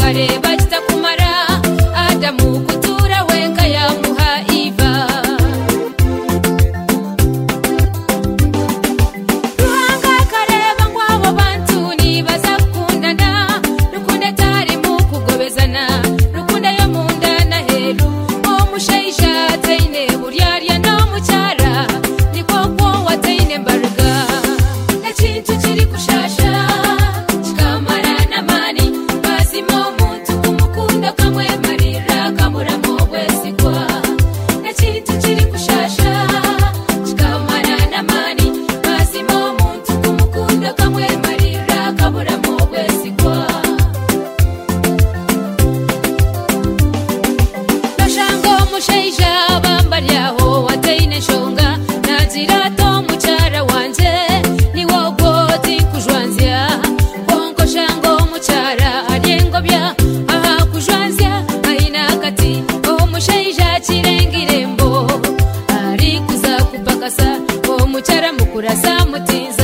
kareba kitakumara Adamu kutura wenka yamuha Eva Ruhanga kareba ngwabo bantu nibaza kundana rukunde tari mu kugobezana rukunde yo munda na heru omushaija taine buryarya no mucyara niko ko wataine mbarga na kintu kiri kushasha kikamara na mani bazimo muntu kumukunda kamwe marira kamura mu bwesigwa na kintu kiri kushasha kikamara na mani bazimo muntu kumukunda kamwe marira kamura mu bwesigwa Nashango mushaija bambaryaho wataine shonga nazira to mucyara wanje ni wogoti kujwanzya konko shango mucyara arengobya aha kujwanzya aina kati omushaija kirengirembo ari kuza kupakasa omucyara mukurasa mutinza